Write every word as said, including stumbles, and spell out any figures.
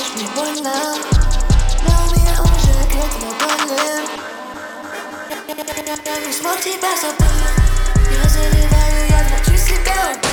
делаешь мне больно, но у меня уже к этому больно. Я не смог тебя забыть, я заливаю, я врачу себя.